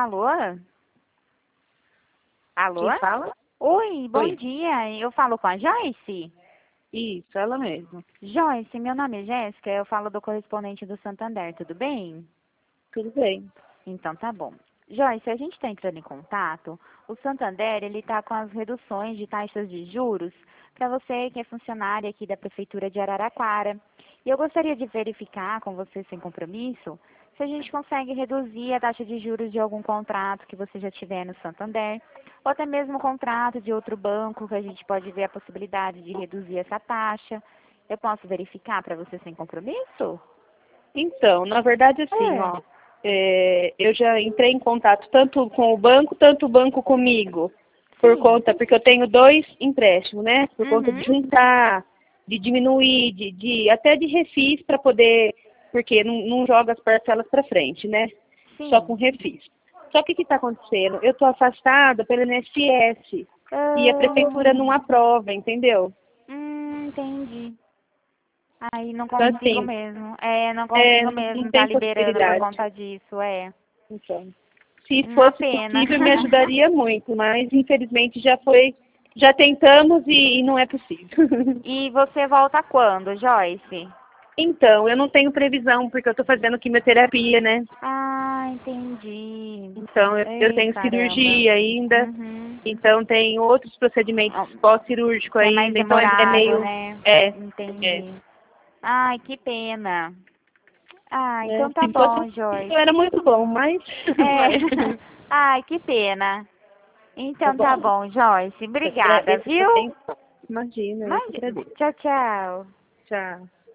Alô? Alô? Quem fala? Oi, bom Oi. dia. Eu falo com a Joyce? Isso, ela mesma. Joyce, meu nome é Jéssica, eu falo do correspondente do Santander, tudo bem? Tudo bem. Então tá bom. Joyce, a gente está entrando em contato. O Santander, ele está com as reduções de taxas de juros para você que é funcionária aqui da Prefeitura de Araraquara. E eu gostaria de verificar com você, sem compromisso, se a gente consegue reduzir a taxa de juros de algum contrato que você já tiver no Santander, ou até mesmo contrato de outro banco, que a gente pode ver a possibilidade de reduzir essa taxa. Eu posso verificar para você sem compromisso? Então, na verdade, assim, É. ó, eu já entrei em contato tanto com o banco, tanto o banco comigo, Sim. porque eu tenho 2 empréstimos, né? Por conta Uhum. de juntar, de diminuir, até de refis para poder, porque não joga as parcelas para frente, né? Só com Sim. refis. Só que o que está acontecendo? Eu estou afastada pelo INSS e a prefeitura Ah, não aprova, entendeu? entendi. Aí não Então, consigo assim, mesmo. É, não consigo não mesmo tá tem liberando por possibilidade. conta disso, é. Então, se Uma fosse pena. possível, me ajudaria muito, mas infelizmente já tentamos e não é possível. E você volta quando, Joyce? Então, eu não tenho previsão, porque eu estou fazendo quimioterapia, né? Ah, entendi. Então, eu Ei, tenho caramba. cirurgia ainda, Uhum. então tem outros procedimentos Ó, pós-cirúrgicos que é mais ainda, então é demorado, meio. né? É, é. Entendi. Ai, que pena. Ah, Né? então tá Se fosse bom, possível, Joyce. era muito bom, mas não É. é. Ai, que pena. Tá Então tá bom? bom, Joyce. Eu Obrigada, agradeço a sua viu? atenção. Imagina, eu Mas, que agradeço. tchau, tchau. Tchau.